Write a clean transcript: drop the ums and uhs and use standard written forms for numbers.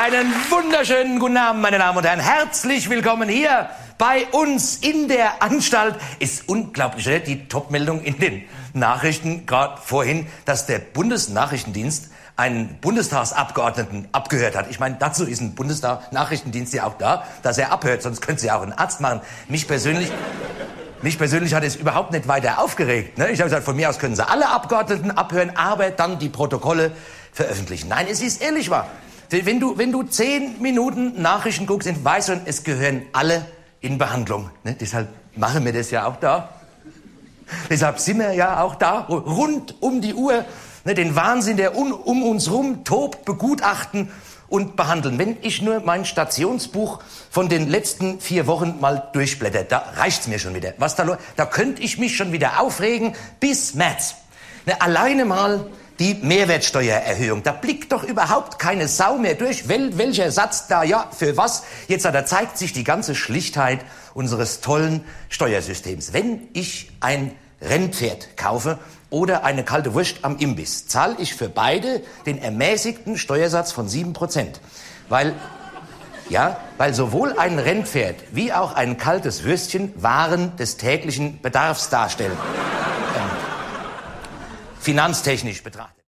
Einen wunderschönen guten Abend, meine Damen und Herren. Herzlich willkommen hier bei uns in der Anstalt. Ist unglaublich, oder? Die Top-Meldung in den Nachrichten gerade vorhin, dass der Bundesnachrichtendienst einen Bundestagsabgeordneten abgehört hat. Ich meine, dazu ist ein Bundesnachrichtendienst ja auch da, dass er abhört. Sonst könnte sie ja auch einen Arzt machen. Mich persönlich hat es überhaupt nicht weiter aufgeregt. Ne? Ich habe gesagt, von mir aus können Sie alle Abgeordneten abhören, aber dann die Protokolle veröffentlichen. Nein, es ist ehrlich wahr. Wenn du 10 Minuten Nachrichten guckst, weißt du, es gehören alle in Behandlung. Ne? Deshalb machen wir das ja auch da. Deshalb sind wir ja auch da, rund um die Uhr, ne, den Wahnsinn, der um uns rum tobt, begutachten und behandeln. Wenn ich nur mein Stationsbuch von den letzten 4 Wochen mal durchblätter, da reicht's mir schon wieder. Da könnte ich mich schon wieder aufregen bis März. Ne, alleine mal die Mehrwertsteuererhöhung. Da blickt doch überhaupt keine Sau mehr durch. Welcher Satz da, ja, für was? Jetzt, da zeigt sich die ganze Schlichtheit unseres tollen Steuersystems. Wenn ich ein Rennpferd kaufe oder eine kalte Wurst am Imbiss, zahle ich für beide den ermäßigten Steuersatz von 7%. Weil sowohl ein Rennpferd wie auch ein kaltes Würstchen Waren des täglichen Bedarfs darstellen. Finanztechnisch betrachtet.